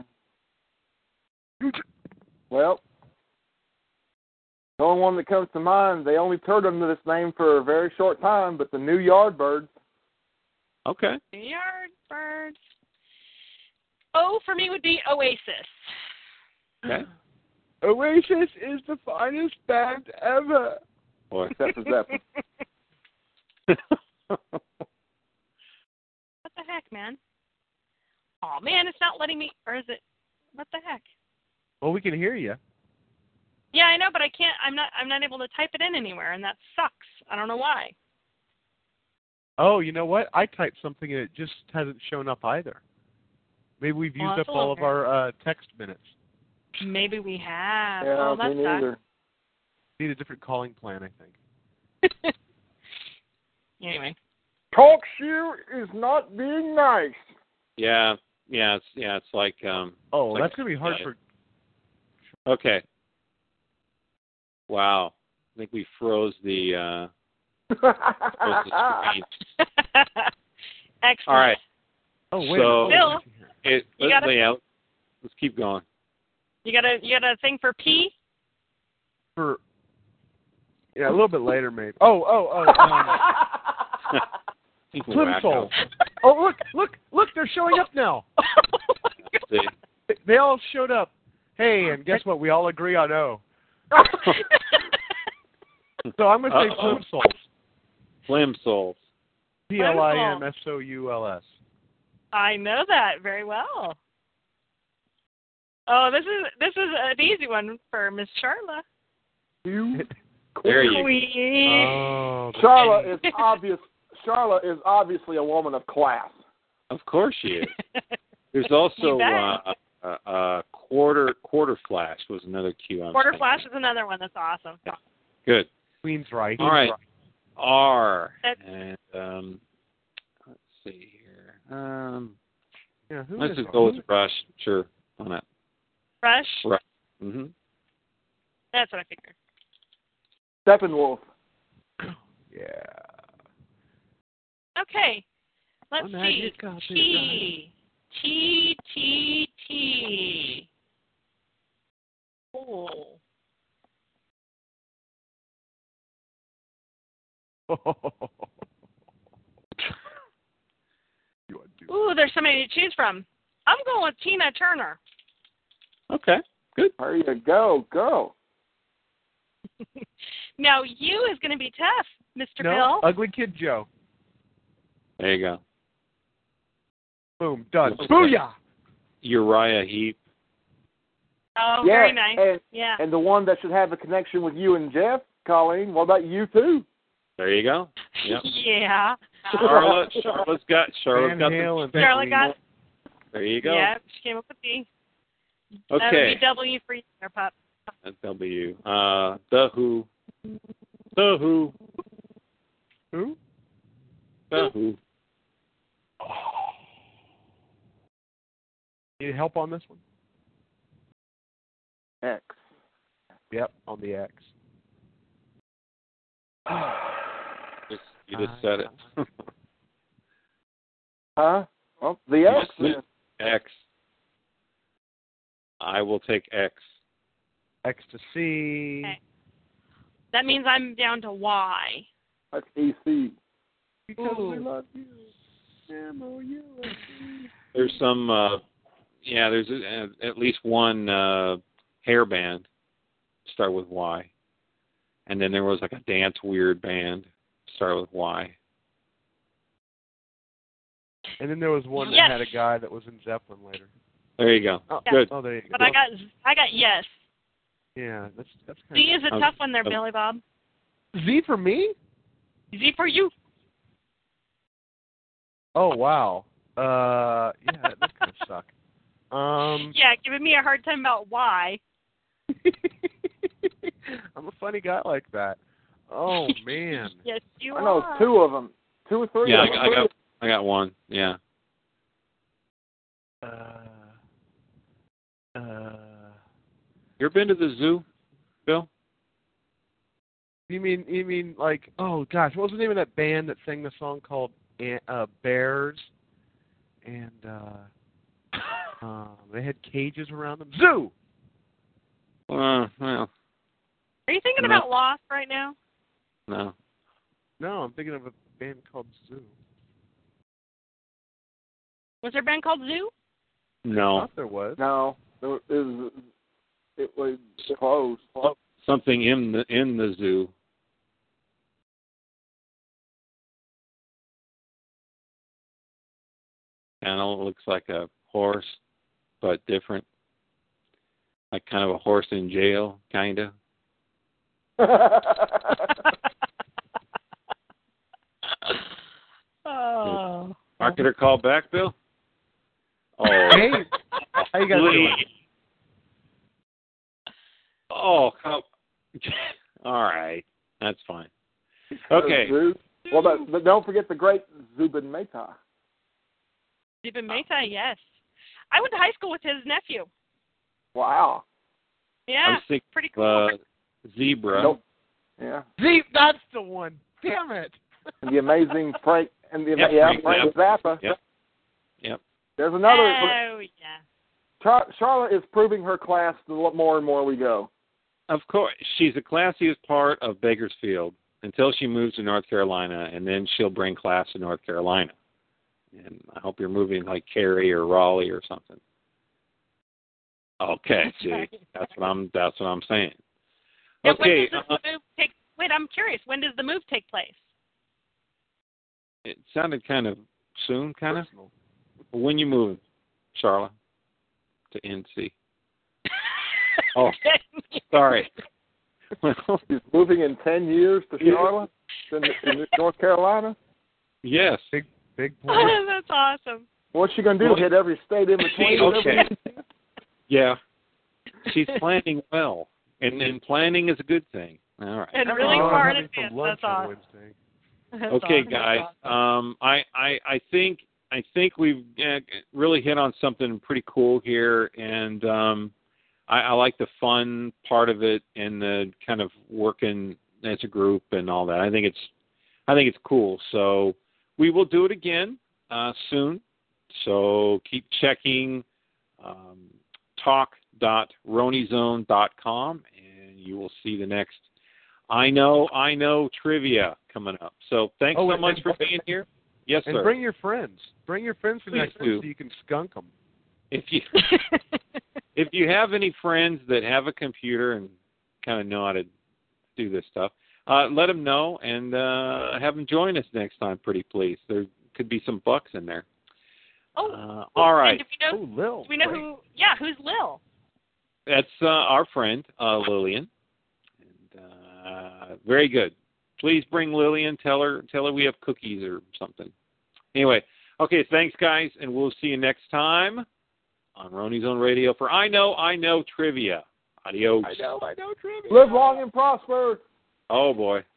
Well, the only one that comes to mind, they only turned under this name for a very short time, but the New Yardbirds. Okay. Yardbirds. O for me would be Oasis. Okay. Oasis is the finest band ever. Boy. Except for Zeppelin. What the heck, man? Oh man, it's not letting me. Or is it? What the heck? Well, we can hear you. Yeah, I know, but I can't. I'm not. I'm not able to type it in anywhere, and that sucks. I don't know why. Oh, you know what? I typed something and it just hasn't shown up either. Maybe we've Well, used that's up a little all of our uh, text minutes. Maybe we have. Yeah, oh, me that's neither. Need a different calling plan, I think. Anyway. Talk shoe is not being nice. Yeah, yeah, it's yeah, it's like um. Oh, like, that's gonna be hard yeah. for. Okay. Wow, I think we froze the uh, froze the screen. Excellent. All right. Oh wait. So- a Bill, minute. It, You let's, gotta- yeah, let's keep going. you got a you got a thing for P? For. Yeah, a little bit later, maybe. Oh, oh, oh. Um, Plimsolls. Oh, look, look, look! They're showing up now. See. They- They all showed up. Hey, and guess what? We all agree on O. So I'm gonna say Uh-oh. Plimsolls. Plimsolls. P L I M S O U L S. I know that very well. Oh, this is this is an easy one for Miss Charla. You There you go. Queen. Oh, the- Charlotte is obvious. Charlotte is obviously a woman of class. Of course she is. There's also You bet. uh, uh, uh, quarter quarter flash was another cue. I was Quarter thinking. Flash is another one that's awesome. Good. Queen's right. All right. R. That- And um, let's see here. Um, Yeah, who let's is just R? go with Rush. Sure. On that. Rush. Right. Mm-hmm. That's what I figured. Steppenwolf. Yeah. Okay. Let's Oh, now see. you got it T. T. T. T. Oh. You want to do Ooh, there's so many to choose from. I'm going with Tina Turner. Okay. Good. There you go. Go. Now, you is going to be tough, Mister No, Bill. Ugly Kid Joe. There you go. Boom, done. Okay. Booyah! Uriah Heep. Oh, yeah, very nice. And, Yeah. and the one that should have a connection with you and Jeff, Colleen. What about you too? There you go. Yep. Yeah. Charlotte. Charlotte's got. Charlotte's Van got Halen. the. Charlotte got. There you go. Yeah, she came up with D. That would Okay. be W for you, there, pup. That's W. Uh, the Who. The Who. Who? The Who. Need help on this one? X. Yep, on the X. Just, you just said it. Huh? Well, the X. Yes, then. X. I will take X. Ecstasy. Okay. That means I'm down to Y. That's E C. Because we Ooh. love you. M O U S E. There's some. Uh, yeah, there's a, at least one uh, hair band. Start with Y. And then there was like a dance weird band. Start with Y. And then there was one Yes. that had a guy that was in Zeppelin later. There you go. Oh, Good. Oh, there you go. But I got I got yes. Yeah, that's that's Z kind is a Um, tough one there, um, Billy Bob. of... Z for me? Z for you. Oh wow. Uh, yeah, that does kind of suck. Um, Yeah, giving me a hard time about Y. I'm a funny guy like that. Oh man. Yes, you I know are. two of them. Two or three Yeah, of I, them. I got. I got one. Yeah. Uh, uh, You ever been to the zoo, Bill? you mean you mean like oh gosh, what was the name of that band that sang the song called uh, Bears? And uh, uh, they had cages around them. Zoo. Uh, well, Are you thinking No. about Lost right now? no. No, I'm thinking of a band called Zoo. Was there a band called Zoo? I No. thought there was. No, there was, it was closed. Something in the in the zoo. Kind of looks like a horse, but different. Like kind of a horse in jail, kind of. Oh. Marketer call back, Bill? Oh. Hey, how you guys doing? Oh, come. All right. That's fine. Okay. Well, but, but don't forget the great Zubin Mehta. Zubin Mehta, yes. I went to high school with his nephew. Wow. Yeah, I was thinking, pretty cool. Uh, zebra. Nope. Yeah. See, that's the one. Damn it. And the amazing Frank and the Yep, yeah Frank Frank Zappa. Yep. Yep. There's another. Oh yeah. Char- Charlotte is proving her class the more and more we go. Of course, she's the classiest part of Bakersfield until she moves to North Carolina, and then she'll bring class to North Carolina. And I hope you're moving like Cary or Raleigh or something. Okay, see, that's what I'm. That's what I'm saying. Now, Okay. when does Uh, this move take? Wait, I'm curious. When does the move take place? it sounded kind of soon, kind of. When you moving, Charlotte, to N C? Oh, sorry. Well, She's moving in ten years to Charlotte, in, in North Carolina. yes. Big, big point. That's awesome. What's she gonna do? Well, Hit every state in between? okay. Yeah. She's planning well, and and planning is a good thing. All right. And Having really fun far in having some advance. lunch That's on awesome. Wednesday. That's Okay, awesome. guys. That's awesome. Um, I, I, I think I think we've uh, really hit on something pretty cool here, and um, I, I like the fun part of it and the kind of working as a group and all that. I think it's I think it's cool. So we will do it again uh, soon. So keep checking um, talk dot ronizone dot com, and you will see the next I Know, I Know trivia coming up. So thanks Oh, so and- much and- for being here. Yes, And sir. bring your friends. Bring your friends for Please next do. week so you can skunk them. If you if you have any friends that have a computer and kind of know how to do this stuff, uh, let them know and uh, have them join us next time, pretty please. There could be some bucks in there. Oh, Uh, all right. And do we know, Oh, Lil. do we know great. who? Yeah, who's Lil? That's uh, our friend, uh, Lillian. And, uh, very good. Please bring Lillian. Tell her tell her we have cookies or something. Anyway, okay, thanks, guys, and we'll see you next time on Ronnie's Own Radio for I Know, I Know Trivia. Adios. I know, I know, trivia. Live long and prosper. Oh, boy.